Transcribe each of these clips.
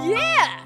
Yeah!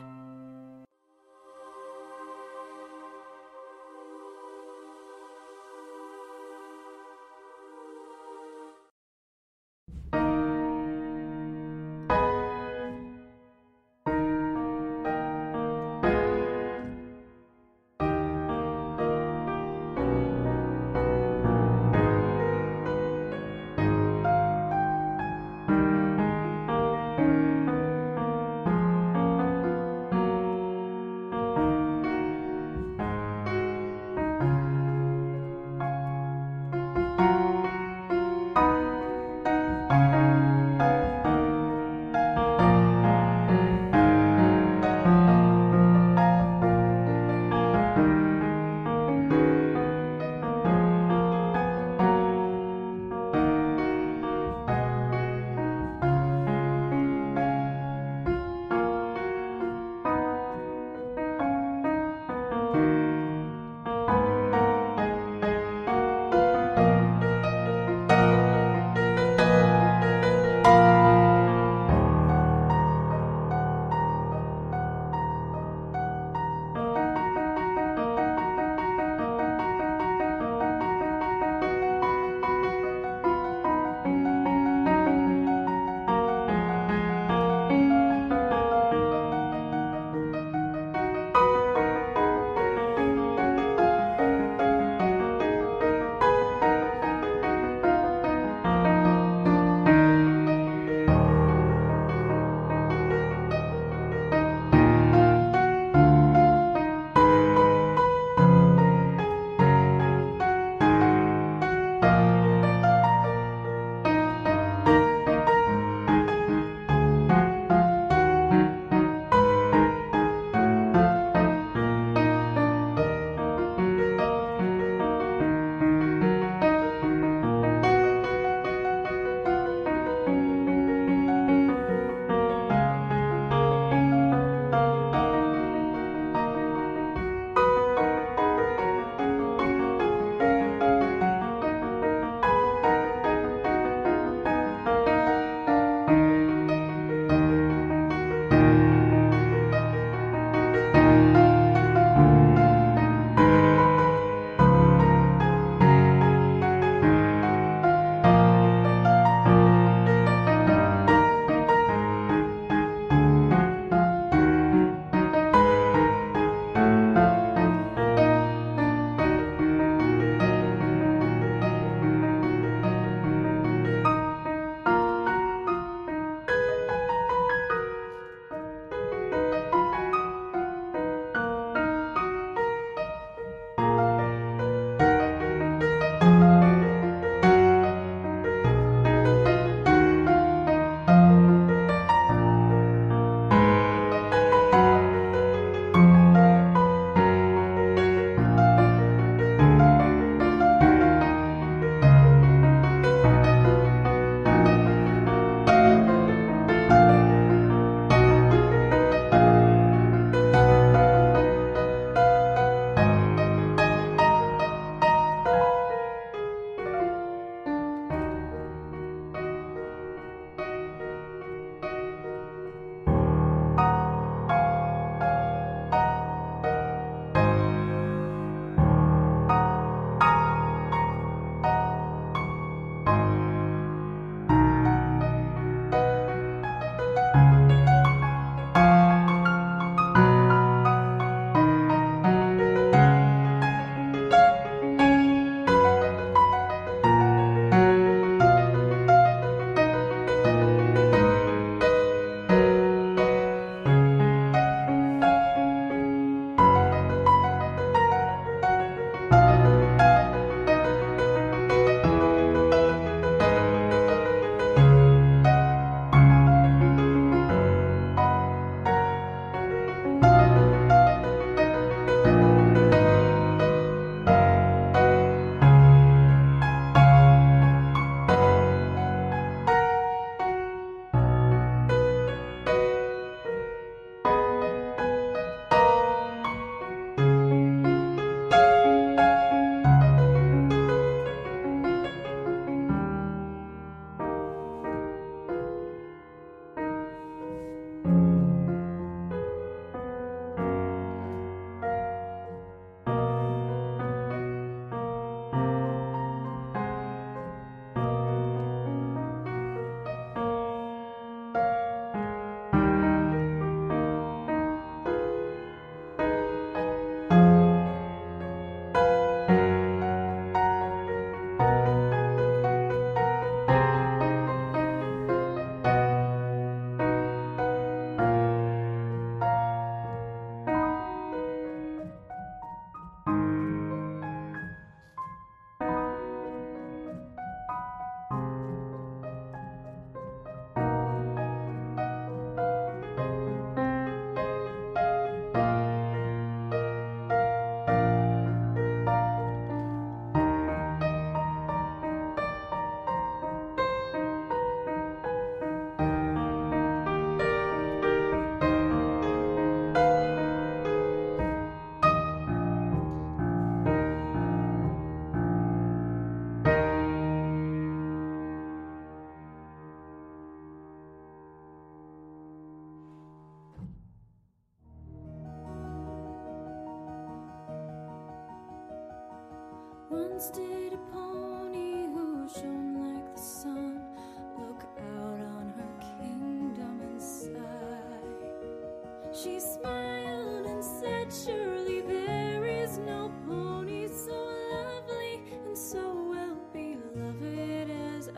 Once did a pony who shone like the sun look out on her kingdom and sigh. She smiled and said, surely there is no pony so lovely and so well beloved as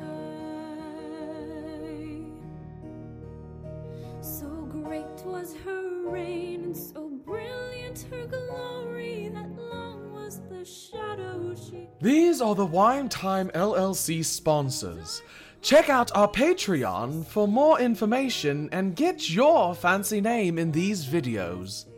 I. So great was her reign and so brilliant her glory that long was the shadow she... These are the Wine Time LLC sponsors. Check out our Patreon for more information and get your fancy name in these videos.